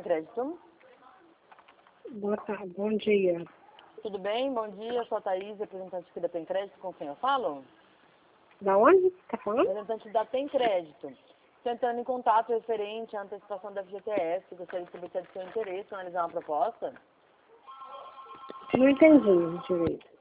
Tem Crédito. Bom dia. Tudo bem? Bom dia, eu sou a Thaís, representante aqui da Tem Crédito, com quem eu falo? Da onde você está falando? Representante da Tem Crédito. Tentando em contato referente à antecipação da FGTS, gostaria de saber se é do seu interesse analisar uma proposta. Não entendi direito.